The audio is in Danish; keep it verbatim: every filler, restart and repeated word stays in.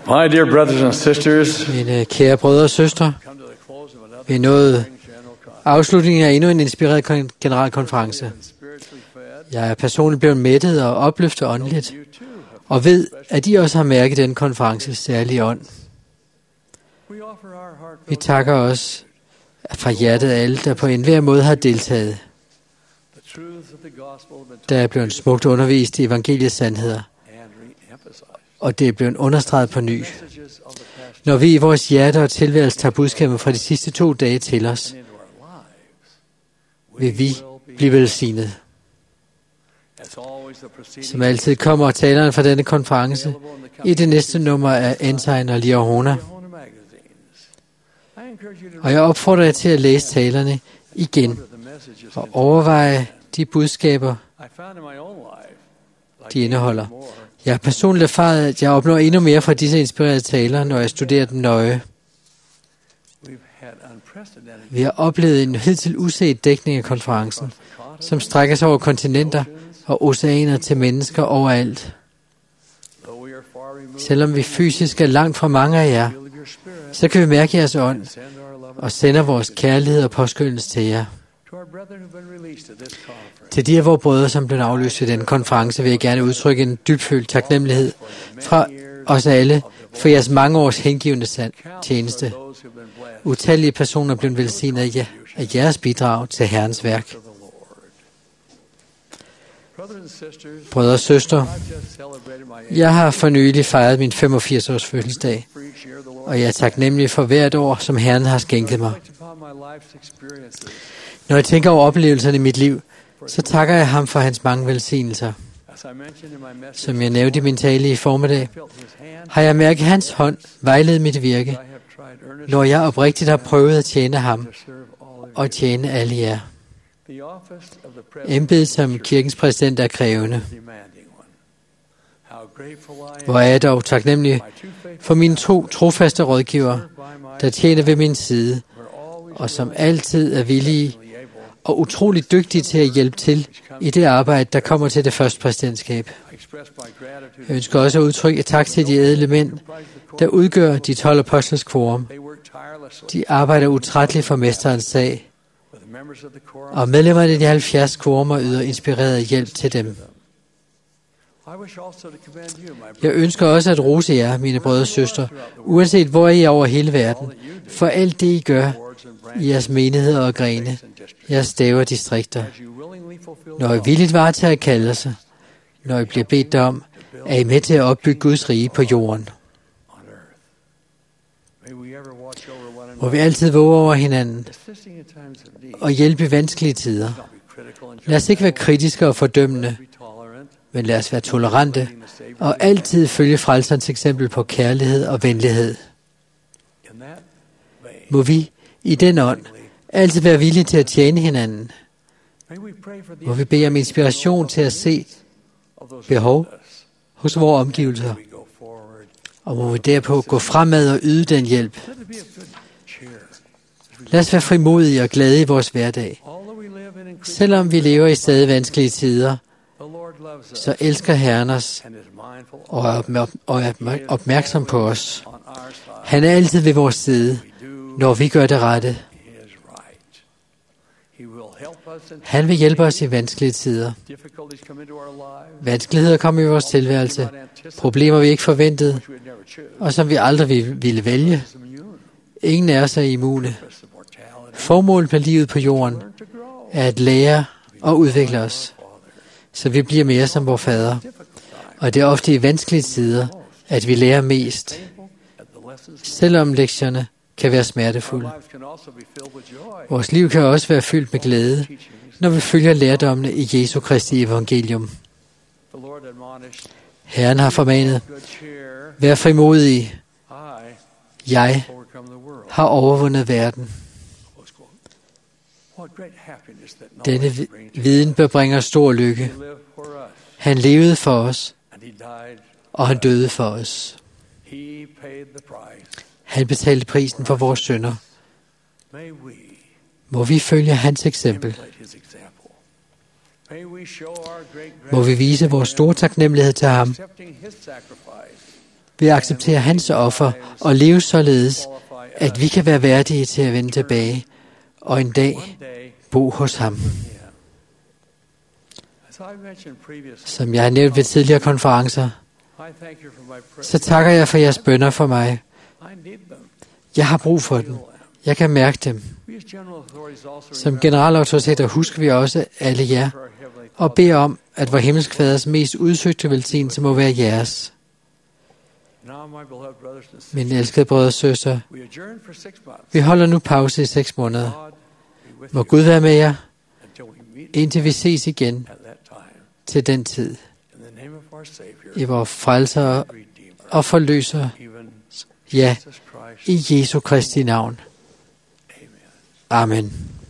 My dear brothers and sisters, Mine kære brødre og søstre, vi er nået afslutningen af endnu en inspireret kon- generalkonference. Jeg er personligt blevet mættet og opløftet åndeligt, og ved, at I også har mærket den konferences særlige ånd. Vi takker os fra hjertet af alle, der på enhver måde har deltaget. Der er blevet smukt undervist i evangeliets sandheder, og det er blevet understreget på ny. Når vi i vores hjerte og tilværelse tager budskabet fra de sidste to dage til os, vil vi blive velsignet. Som altid kommer taleren fra denne konference i det næste nummer af Ensign og Liahona. Og jeg opfordrer jer til at læse talerne igen og overveje de budskaber, de indeholder. Jeg har personligt erfaret, at jeg opnår endnu mere fra disse inspirerede taler, når jeg studerer dem nøje. Vi har oplevet en hidtil uset dækning af konferencen, som strækker sig over kontinenter og oceaner til mennesker overalt. Selvom vi fysisk er langt fra mange af jer, så kan vi mærke jeres ånd og sender vores kærlighed og påskyndelse til jer. Til de af vores brødre, som blev afløst ved denne konference, vil jeg gerne udtrykke en dybfølt taknemmelighed fra os alle for jeres mange års hengivende tjeneste. Utallige personer blev velsignet af jeres bidrag til Herrens værk. Brødre og søstre, jeg har for nylig fejret min femogfirs års fødselsdag, og jeg er taknemmelig for hvert år, som Herren har skænket mig. Når jeg tænker over oplevelserne i mit liv, så takker jeg ham for hans mange velsignelser. Som jeg nævnte i min tale i formiddag, har jeg mærket hans hånd vejlede mit virke, når jeg oprigtigt har prøvet at tjene ham og tjene alle jer. Embedet som kirkens præsident er krævende. Hvor er jeg dog taknemmelig for mine to trofaste rådgivere, der tjener ved min side, og som altid er villige og utrolig dygtige til at hjælpe til i det arbejde, der kommer til det første præsidentskab. Jeg ønsker også at udtrykke et tak til de ædle mænd, der udgør de tolv apostles quorum. De arbejder utrætteligt for mesterens sag, og medlemmerne af de halvfjerds quorumer yder inspireret hjælp til dem. Jeg ønsker også at rose jer, mine brødre og søstre, uanset hvor I er over hele verden, for alt det I gør i jeres menigheder og grene, jeres stave og distrikter. Når I villigt varetager kaldelse, når I bliver bedt om, er I med til at opbygge Guds rige på jorden. Må vi altid våge over hinanden og hjælpe i vanskelige tider. Lad os ikke være kritiske og fordømmende, men lad os være tolerante og altid følge frelserens eksempel på kærlighed og venlighed. Må vi i den ånd altid være villige til at tjene hinanden. Må vi bede om inspiration til at se behov hos vores omgivelser, og må vi derpå gå fremad og yde den hjælp. Lad os være frimodige og glade i vores hverdag. Selvom vi lever i stadig vanskelige tider, så elsker Herren os og er opmærksom på os. Han er altid ved vores side, når vi gør det rette. Han vil hjælpe os i vanskelige tider. Vanskeligheder kommer i vores tilværelse, problemer vi ikke forventede, og som vi aldrig ville vælge. Ingen af os er immune. Formålet med livet på jorden er at lære og udvikle os, så vi bliver mere som vor fader. Og det er ofte i vanskelige tider, at vi lærer mest, selvom lektierne kan være smertefulde. Vores liv kan også være fyldt med glæde, når vi følger lærdommene i Jesu Kristi evangelium. Herren har formanet, vær frimodig, jeg har overvundet verden. Denne viden bør bringe os stor lykke. Han levede for os, og han døde for os. Han betalte prisen for vores synder. Må vi følge hans eksempel. Må vi vise vores store taknemmelighed til ham ved at acceptere hans offer og leve således, at vi kan være værdige til at vende tilbage og en dag bo hos ham. Som jeg har nævnt ved tidligere konferencer, så takker jeg for jeres bønner for mig. Jeg har brug for dem. Jeg kan mærke dem. Som generalautoriteter husker vi også alle jer og beder om, at vor himmelske faders mest udsøgte velsignelse må være jeres. Mine elskede brødre og søstre, vi holder nu pause i seks måneder. Må Gud være med jer, indtil vi ses igen til den tid. I vores frelser og forløser, ja, i Jesu Kristi navn. Amen.